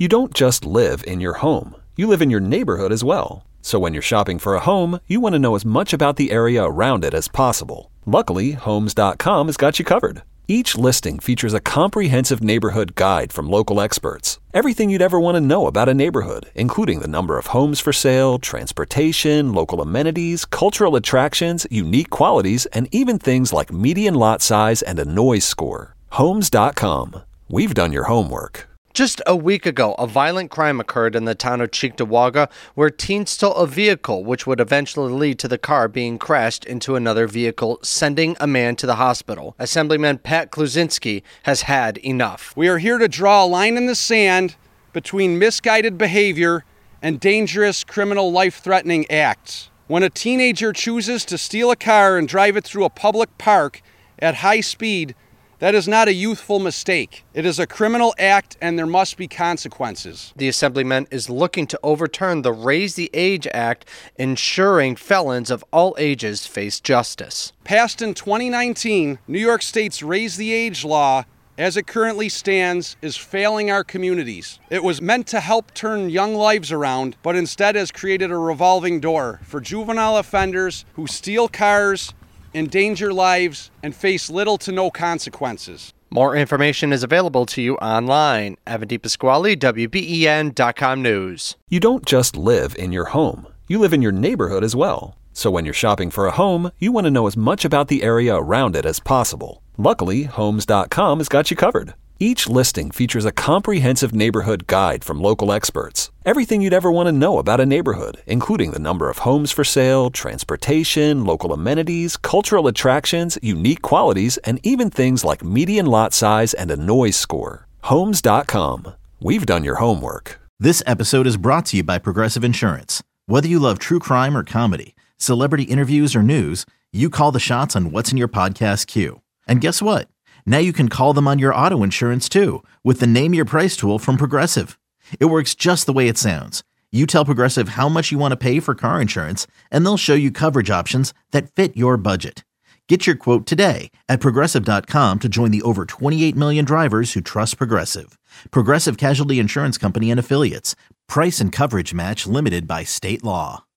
You don't just live in your home. You live in your neighborhood as well. So when you're shopping for a home, you want to know as much about the area around it as possible. Luckily, Homes.com has got you covered. Each listing features a comprehensive neighborhood guide from local experts. Everything you'd ever want to know about a neighborhood, including the number of homes for sale, transportation, local amenities, cultural attractions, unique qualities, and even things like median lot size and a noise score. Homes.com. We've done your homework. Just a week ago, a violent crime occurred in the town of Cheektowaga where teens stole a vehicle, which would eventually lead to the car being crashed into another vehicle, sending a man to the hospital. Assemblyman Pat Kluzinski has had enough. We are here to draw a line in the sand between misguided behavior and dangerous criminal life-threatening acts. When a teenager chooses to steal a car and drive it through a public park at high speed, that is not a youthful mistake. It is a criminal act, and there must be consequences. The Assemblyman is looking to overturn the Raise the Age Act, ensuring felons of all ages face justice. Passed in 2019, New York State's Raise the Age law, as it currently stands, is failing our communities. It was meant to help turn young lives around, but instead has created a revolving door for juvenile offenders who steal cars, endanger lives, and face little to no consequences. More information is available to you online. Evan DePasquale, WBEN.com News. You don't just live in your home. You live in your neighborhood as well. So when you're shopping for a home, you want to know as much about the area around it as possible. Luckily, Homes.com has got you covered. Each listing features a comprehensive neighborhood guide from local experts. Everything you'd ever want to know about a neighborhood, including the number of homes for sale, transportation, local amenities, cultural attractions, unique qualities, and even things like median lot size and a noise score. Homes.com. We've done your homework. This episode is brought to you by Progressive Insurance. Whether you love true crime or comedy, celebrity interviews or news, you call the shots on what's in your podcast queue. And guess what? Now you can call them on your auto insurance too with the Name Your Price tool from Progressive. It works just the way it sounds. You tell Progressive how much you want to pay for car insurance, and they'll show you coverage options that fit your budget. Get your quote today at Progressive.com to join the over 28 million drivers who trust Progressive. Progressive Casualty Insurance Company and Affiliates. Price and coverage match limited by state law.